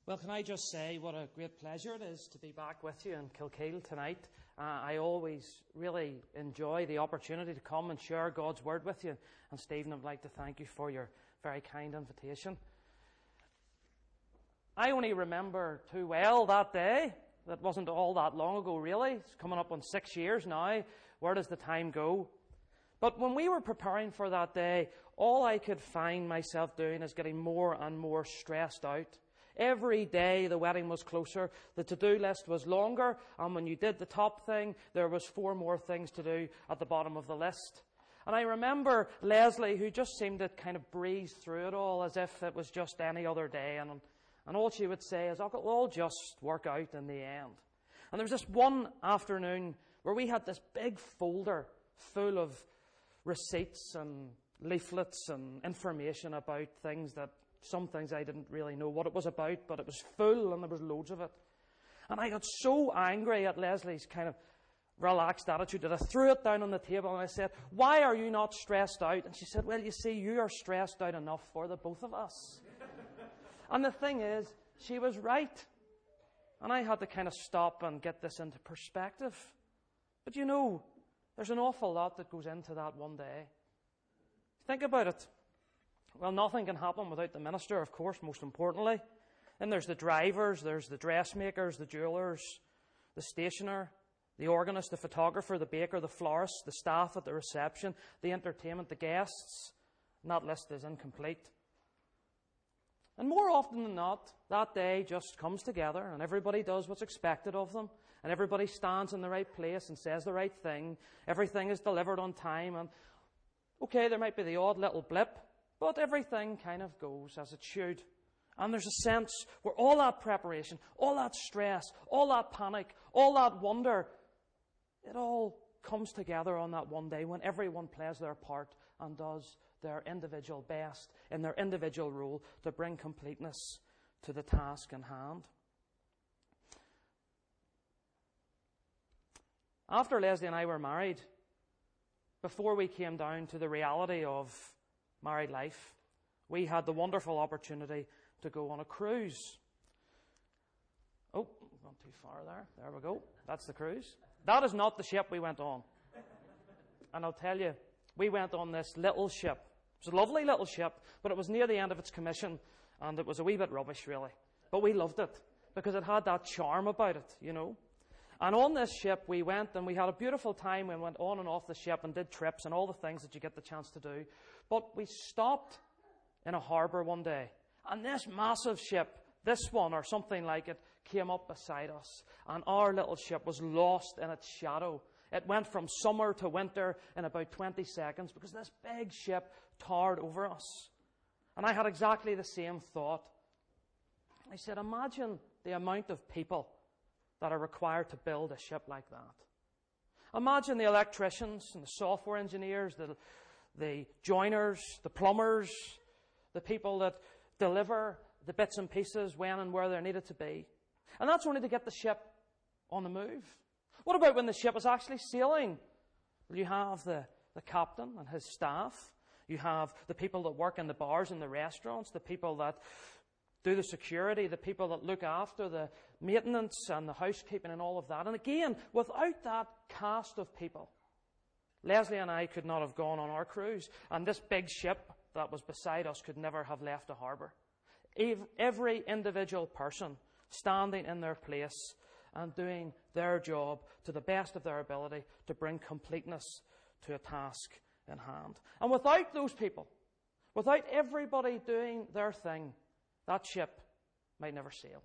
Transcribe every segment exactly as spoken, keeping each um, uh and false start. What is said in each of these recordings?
Well, can I just say what a great pleasure it is to be back with you in Kilkeel tonight. Uh, I always really enjoy the opportunity to come and share God's Word with you. And Stephen, I'd like to thank you for your very kind invitation. I only remember too well that day. That wasn't all that long ago, really. It's coming up on six years now. Where does the time go? But when we were preparing for that day, all I could find myself doing is getting more and more stressed out. Every day the wedding was closer, the to-do list was longer, and when you did the top thing, there was four more things to do at the bottom of the list. And I remember Leslie, who just seemed to kind of breeze through it all as if it was just any other day, and, and all she would say is, oh, it'll all just work out in the end. And there was this one afternoon where we had this big folder full of receipts and leaflets and information about things that some things I didn't really know what it was about, but it was full and there was loads of it. And I got so angry at Leslie's kind of relaxed attitude that I threw it down on the table and I said, why are you not stressed out? And she said, well, you see, you are stressed out enough for the both of us. And the thing is, she was right. And I had to kind of stop and get this into perspective. But you know, there's an awful lot that goes into that one day. Think about it. Well, nothing can happen without the minister, of course, most importantly. Then there's the drivers, there's the dressmakers, the jewellers, the stationer, the organist, the photographer, the baker, the florist, the staff at the reception, the entertainment, the guests. And that list is incomplete. And more often than not, that day just comes together and everybody does what's expected of them. And everybody stands in the right place and says the right thing. Everything is delivered on time. And okay, there might be the odd little blip, but everything kind of goes as it should. And there's a sense where all that preparation, all that stress, all that panic, all that wonder, it all comes together on that one day when everyone plays their part and does their individual best in their individual role to bring completeness to the task in hand. After Leslie and I were married, before we came down to the reality of married life, we had the wonderful opportunity to go on a cruise. Oh, gone too far there. There we go. That's the cruise. That is not the ship we went on. And I'll tell you, we went on this little ship. It was a lovely little ship, but it was near the end of its commission, and it was a wee bit rubbish, really. But we loved it, because it had that charm about it, you know. And on this ship we went and we had a beautiful time. We went on and off the ship and did trips and all the things that you get the chance to do. But we stopped in a harbour one day. And this massive ship, this one or something like it, came up beside us. And our little ship was lost in its shadow. It went from summer to winter in about twenty seconds because this big ship towered over us. And I had exactly the same thought. I said, imagine the amount of people that are required to build a ship like that. Imagine the electricians and the software engineers, the, the joiners, the plumbers, the people that deliver the bits and pieces when and where they're needed to be. And that's only to get the ship on the move. What about when the ship is actually sailing? Well, you have the, the captain and his staff. You have the people that work in the bars and the restaurants, the people that do the security, the people that look after the maintenance and the housekeeping and all of that. And again, without that cast of people, Leslie and I could not have gone on our cruise. And this big ship that was beside us could never have left a harbour. Every individual person standing in their place and doing their job to the best of their ability to bring completeness to a task in hand. And without those people, without everybody doing their thing, that ship might never sail.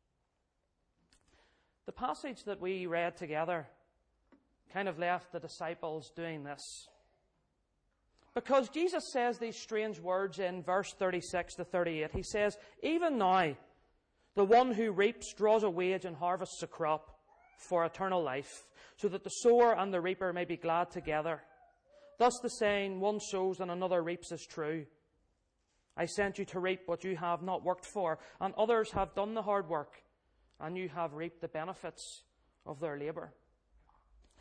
The passage that we read together kind of left the disciples doing this. Because Jesus says these strange words in verse thirty-six to thirty-eight. He says, even now, the one who reaps draws a wage and harvests a crop for eternal life, so that the sower and the reaper may be glad together. Thus the saying, one sows and another reaps is true. I sent you to reap what you have not worked for, and others have done the hard work, and you have reaped the benefits of their labour.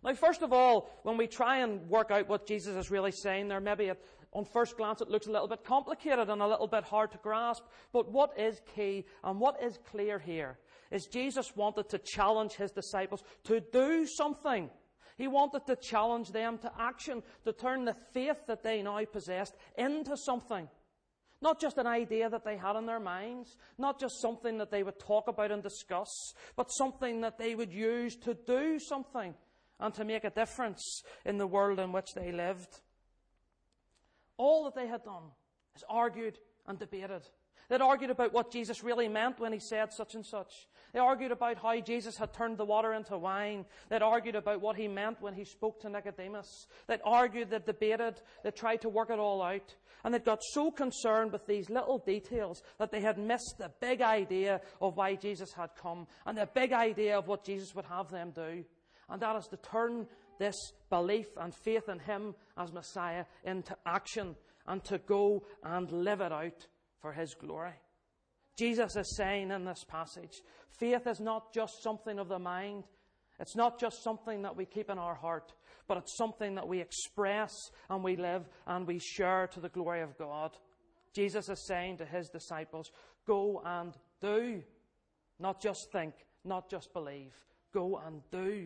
Now, first of all, when we try and work out what Jesus is really saying there, maybe it, on first glance it looks a little bit complicated and a little bit hard to grasp. But what is key and what is clear here is Jesus wanted to challenge his disciples to do something. He wanted to challenge them to action, to turn the faith that they now possessed into something. Not just an idea that they had in their minds, not just something that they would talk about and discuss, but something that they would use to do something and to make a difference in the world in which they lived. All that they had done is argued and debated. They'd argued about what Jesus really meant when he said such and such. They argued about how Jesus had turned the water into wine. They'd argued about what he meant when he spoke to Nicodemus. They'd argued, they'd debated, they tried to work it all out. And they'd got so concerned with these little details that they had missed the big idea of why Jesus had come and the big idea of what Jesus would have them do. And that is to turn this belief and faith in him as Messiah into action and to go and live it out for his glory. Jesus is saying in this passage, faith is not just something of the mind. It's not just something that we keep in our heart, but it's something that we express and we live and we share to the glory of God. Jesus is saying to his disciples, go and do. Not just think, not just believe. Go and do.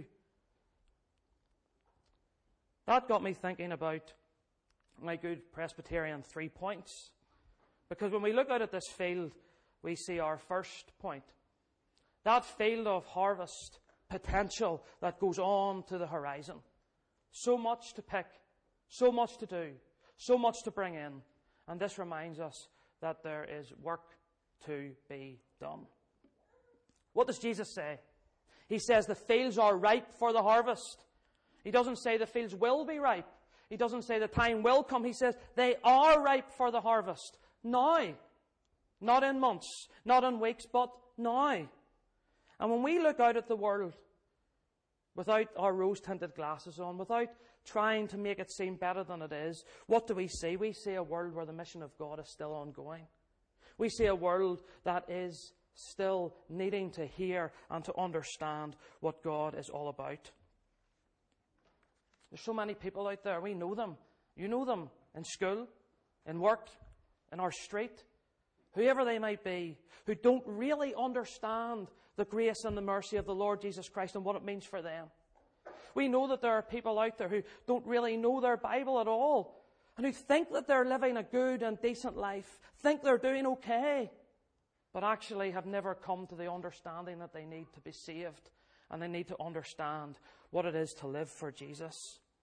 That got me thinking about my good Presbyterian three points. Because when we look out at this field, we see our first point. That field of harvest potential that goes on to the horizon. So much to pick, so much to do, so much to bring in. And this reminds us that there is work to be done. What does Jesus say? He says the fields are ripe for the harvest. He doesn't say the fields will be ripe. He doesn't say the time will come. He says they are ripe for the harvest. Now. Not in months, not in weeks, but now. And when we look out at the world without our rose-tinted glasses on, without trying to make it seem better than it is, what do we see? We see a world where the mission of God is still ongoing. We see a world that is still needing to hear and to understand what God is all about. There's so many people out there. We know them. You know them in school, in work, in our street, whoever they might be, who don't really understand the grace and the mercy of the Lord Jesus Christ and what it means for them. We know that there are people out there who don't really know their Bible at all and who think that they're living a good and decent life, think they're doing okay, but actually have never come to the understanding that they need to be saved and they need to understand what it is to live for Jesus.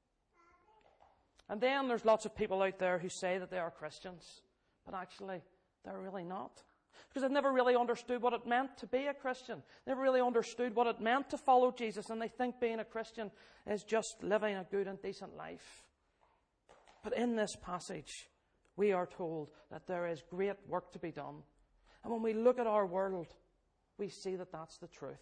And then there's lots of people out there who say that they are Christians, but actually they're really not. Because they've never really understood what it meant to be a Christian. Never really understood what it meant to follow Jesus. And they think being a Christian is just living a good and decent life. But in this passage, we are told that there is great work to be done. And when we look at our world, we see that that's the truth.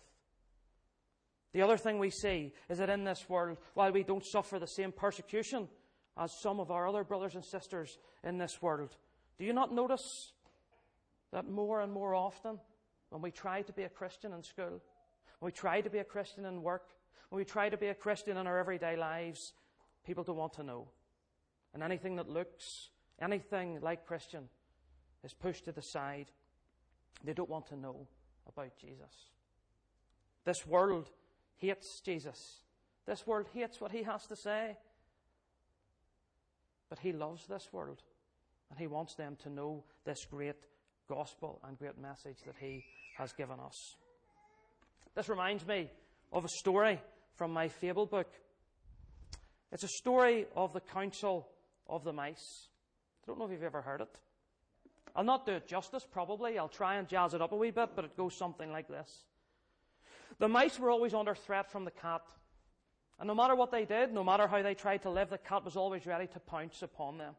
The other thing we see is that in this world, while we don't suffer the same persecution as some of our other brothers and sisters in this world, do you not notice that more and more often when we try to be a Christian in school, when we try to be a Christian in work, when we try to be a Christian in our everyday lives, people don't want to know. And anything that looks, anything like Christian is pushed to the side. They don't want to know about Jesus. This world hates Jesus. This world hates what he has to say. But he loves this world. And he wants them to know this great gospel and great message that he has given us. This reminds me of a story from my fable book. It's a story of the Council of the Mice. I don't know if you've ever heard it. I'll not do it justice, probably. I'll try and jazz it up a wee bit, but it goes something like this. The mice were always under threat from the cat. And no matter what they did, no matter how they tried to live, the cat was always ready to pounce upon them.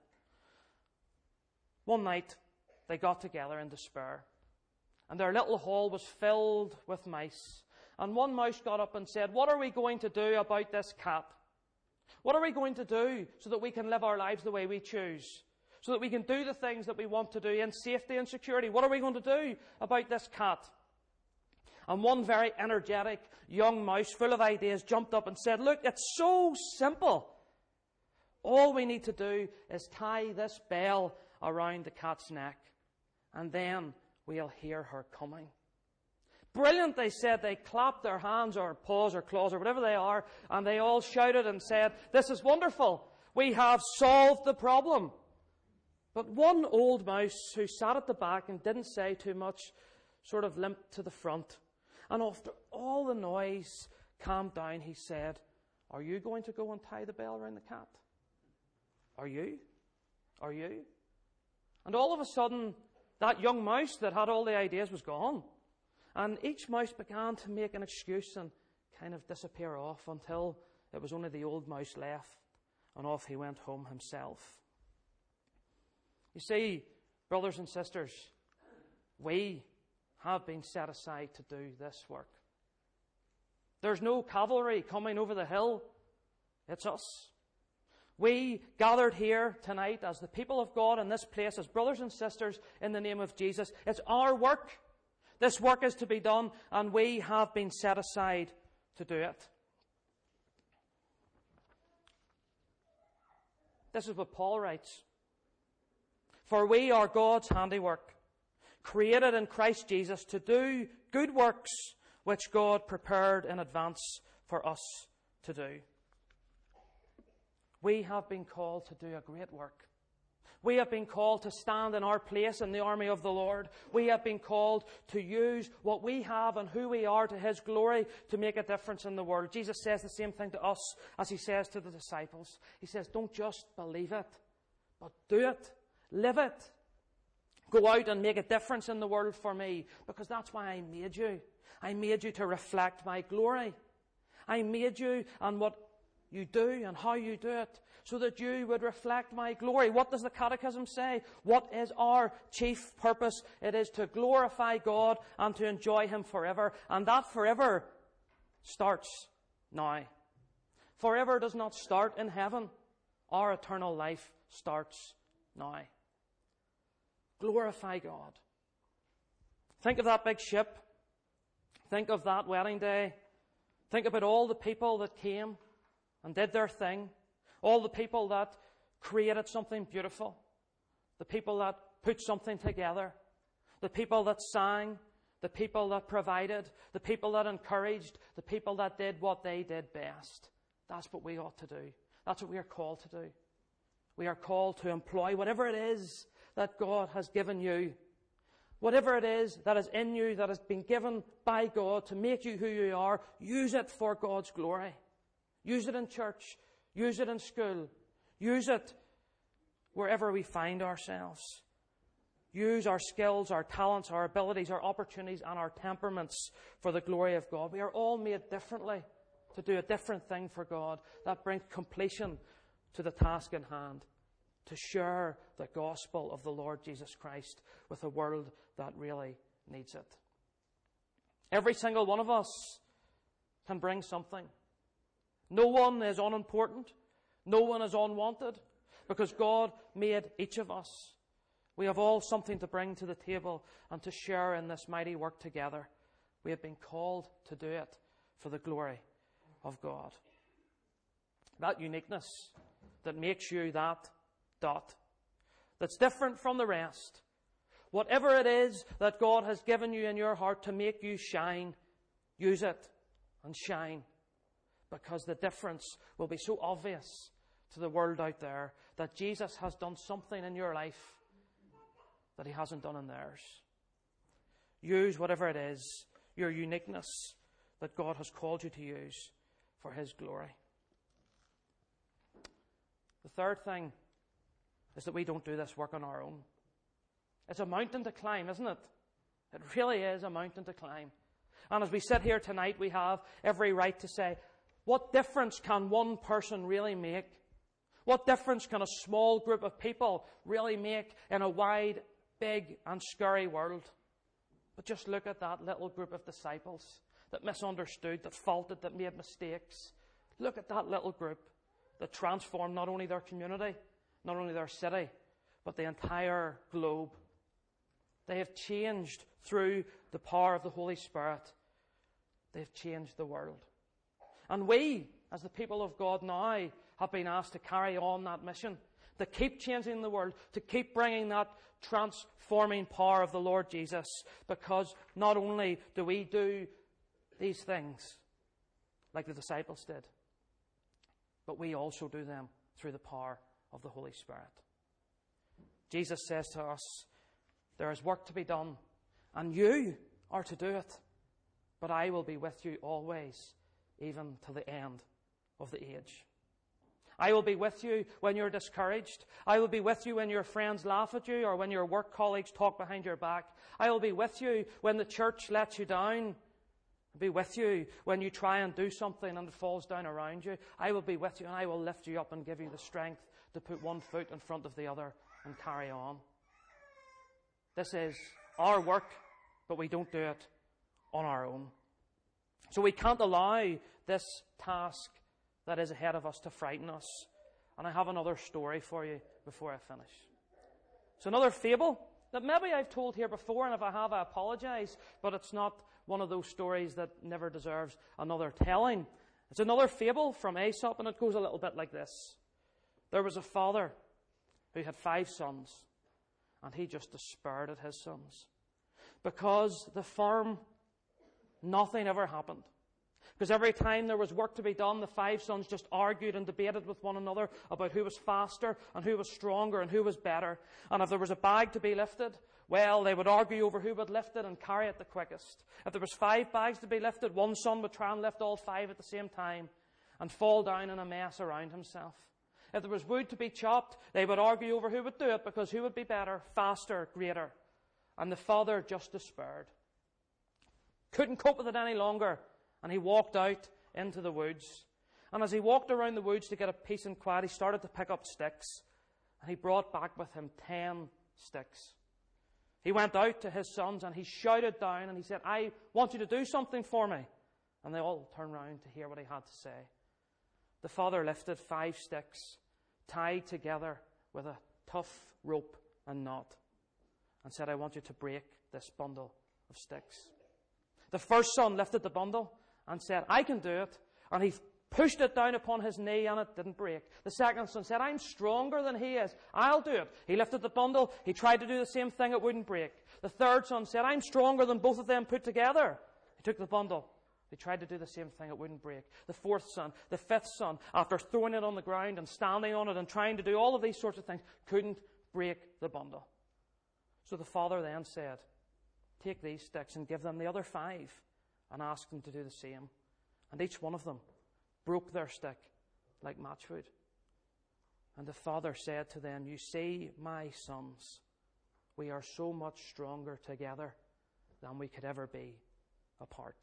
One night, they got together in despair, and their little hall was filled with mice. And one mouse got up and said, "What are we going to do about this cat? What are we going to do so that we can live our lives the way we choose? So that we can do the things that we want to do in safety and security? What are we going to do about this cat?" And one very energetic young mouse full of ideas jumped up and said, "Look, it's so simple. All we need to do is tie this bell around the cat's neck, and then we'll hear her coming." Brilliant, they said. They clapped their hands or paws or claws or whatever they are, and they all shouted and said, "This is wonderful. We have solved the problem." But one old mouse who sat at the back and didn't say too much sort of limped to the front. And after all the noise calmed down, he said, "Are you going to go and tie the bell around the cat? Are you? Are you?" And all of a sudden, that young mouse that had all the ideas was gone. And each mouse began to make an excuse and kind of disappear off until it was only the old mouse left, and off he went home himself. You see, brothers and sisters, we have been set aside to do this work. There's no cavalry coming over the hill. It's us. We gathered here tonight as the people of God in this place, as brothers and sisters in the name of Jesus. It's our work. This work is to be done, and we have been set aside to do it. This is what Paul writes. "For we are God's handiwork, created in Christ Jesus to do good works which God prepared in advance for us to do." We have been called to do a great work. We have been called to stand in our place in the army of the Lord. We have been called to use what we have and who we are to His glory to make a difference in the world. Jesus says the same thing to us as He says to the disciples. He says, "Don't just believe it, but do it. Live it. Go out and make a difference in the world for me, because that's why I made you. I made you to reflect my glory. I made you and what you do and how you do it, so that you would reflect my glory." What does the Catechism say? What is our chief purpose? It is to glorify God and to enjoy Him forever. And that forever starts now. Forever does not start in heaven. Our eternal life starts now. Glorify God. Think of that big ship. Think of that wedding day. Think about all the people that came and did their thing. All the people that created something beautiful. The people that put something together. The people that sang. The people that provided. The people that encouraged. The people that did what they did best. That's what we ought to do. That's what we are called to do. We are called to employ whatever it is that God has given you. Whatever it is that is in you, that has been given by God to make you who you are, use it for God's glory. Use it in church. Use it in school. Use it wherever we find ourselves. Use our skills, our talents, our abilities, our opportunities, and our temperaments for the glory of God. We are all made differently to do a different thing for God that brings completion to the task in hand, to share the gospel of the Lord Jesus Christ with a world that really needs it. Every single one of us can bring something. No one is unimportant. No one is unwanted, because God made each of us. We have all something to bring to the table and to share in this mighty work together. We have been called to do it for the glory of God. That uniqueness that makes you that dot, that's different from the rest. Whatever it is that God has given you in your heart to make you shine, use it and shine, because the difference will be so obvious to the world out there that Jesus has done something in your life that He hasn't done in theirs. Use whatever it is, your uniqueness that God has called you to use for His glory. The third thing is that we don't do this work on our own. It's a mountain to climb, isn't it? It really is a mountain to climb. And as we sit here tonight, we have every right to say, what difference can one person really make? What difference can a small group of people really make in a wide, big and scary world? But just look at that little group of disciples that misunderstood, that faulted, that made mistakes. Look at that little group that transformed not only their community, not only their city, but the entire globe. They have changed through the power of the Holy Spirit. they've changed the world. And we, as the people of God now, have been asked to carry on that mission, to keep changing the world, to keep bringing that transforming power of the Lord Jesus, because not only do we do these things like the disciples did, but we also do them through the power of the Holy Spirit. Jesus says to us, there is work to be done, and you are to do it, but I will be with you always, even to the end of the age. I will be with you when you're discouraged. I will be with you when your friends laugh at you or when your work colleagues talk behind your back. I will be with you when the church lets you down. I'll be with you when you try and do something and it falls down around you. I will be with you and I will lift you up and give you the strength to put one foot in front of the other and carry on. This is our work, but we don't do it on our own. So we can't allow this task that is ahead of us to frighten us. And I have another story for you before I finish. It's another fable that maybe I've told here before, and if I have, I apologize, but it's not one of those stories that never deserves another telling. It's another fable from Aesop, and it goes a little bit like this. There was a father who had five sons, and he just despaired at his sons. Because the farm, nothing ever happened. Because every time there was work to be done, the five sons just argued and debated with one another about who was faster and who was stronger and who was better. And if there was a bag to be lifted, well, they would argue over who would lift it and carry it the quickest. If there was five bags to be lifted, one son would try and lift all five at the same time and fall down in a mess around himself. If there was wood to be chopped, they would argue over who would do it, because who would be better, faster, greater. And the father just despaired. Couldn't cope with it any longer. And he walked out into the woods. And as he walked around the woods to get a peace and quiet, he started to pick up sticks. And he brought back with him ten sticks. He went out to his sons and he shouted down and he said, I want you to do something for me. And they all turned round to hear what he had to say. The father lifted five sticks, tied together with a tough rope and knot, and said, I want you to break this bundle of sticks. The first son lifted the bundle and said, I can do it. And he pushed it down upon his knee and it didn't break. The second son said, I'm stronger than he is. I'll do it. He lifted the bundle. He tried to do the same thing. It wouldn't break. The third son said, I'm stronger than both of them put together. He took the bundle. He tried to do the same thing. It wouldn't break. The fourth son, the fifth son, after throwing it on the ground and standing on it and trying to do all of these sorts of things, couldn't break the bundle. So the father then said, take these sticks and give them the other five, and ask them to do the same. And each one of them broke their stick like matchwood. And the father said to them, you see, my sons, we are so much stronger together than we could ever be apart.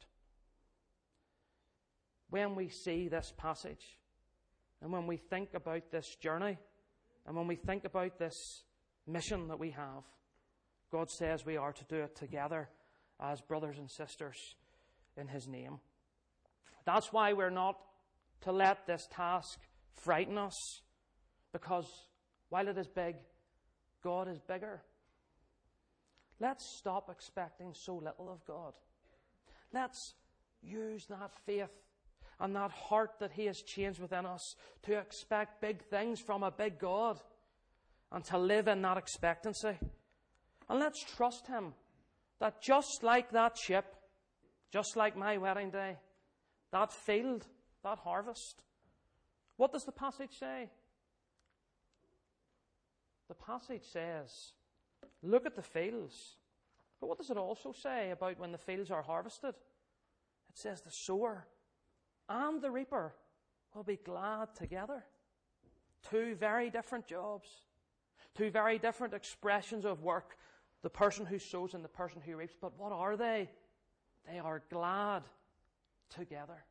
When we see this passage, and when we think about this journey, and when we think about this mission that we have, God says we are to do it together as brothers and sisters in His name. That's why we're not to let this task frighten us, because while it is big, God is bigger. Let's stop expecting so little of God. Let's use that faith and that heart that He has changed within us to expect big things from a big God and to live in that expectancy. And let's trust Him that just like that ship, just like my wedding day, that field, that harvest, what does the passage say? The passage says, look at the fields. But what does it also say about when the fields are harvested? It says the sower and the reaper will be glad together. Two very different jobs. Two very different expressions of work. The person who sows and the person who reaps. But what are they? They are glad together.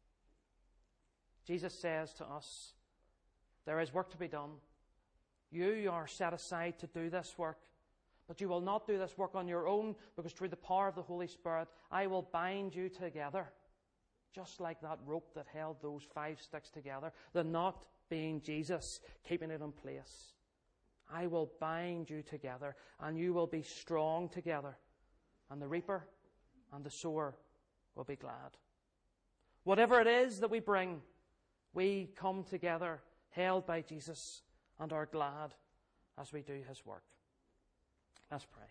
Jesus says to us, there is work to be done. You are set aside to do this work. But you will not do this work on your own, because through the power of the Holy Spirit, I will bind you together. Just like that rope that held those five sticks together. The knot being Jesus, keeping it in place. I will bind you together, and you will be strong together. And the reaper and the sower will be glad. Whatever it is that we bring, we come together, held by Jesus, and are glad as we do his work. Let's pray.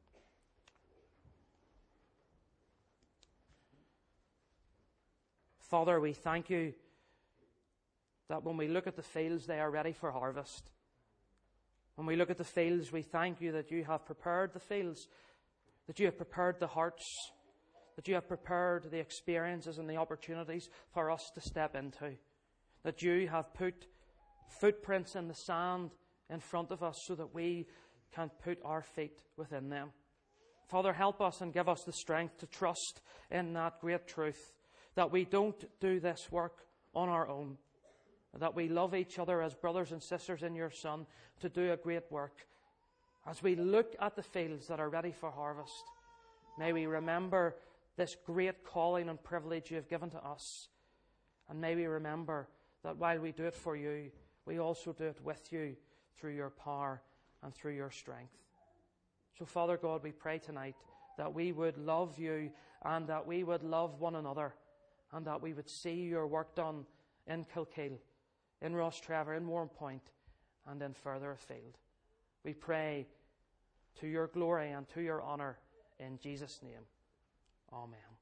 Father, we thank you that when we look at the fields, they are ready for harvest. When we look at the fields, we thank you that you have prepared the fields, that you have prepared the hearts, that you have prepared the experiences and the opportunities for us to step into, that you have put footprints in the sand in front of us so that we can put our feet within them. Father, help us and give us the strength to trust in that great truth, that we don't do this work on our own, that we love each other as brothers and sisters in your Son to do a great work. As we look at the fields that are ready for harvest, may we remember this great calling and privilege you have given to us. And may we remember that while we do it for you, we also do it with you through your power and through your strength. So, Father God, we pray tonight that we would love you and that we would love one another and that we would see your work done in Kilkeel, in Rostrevor, in Warrenpoint, and in further afield. We pray to your glory and to your honour in Jesus' name. Amen.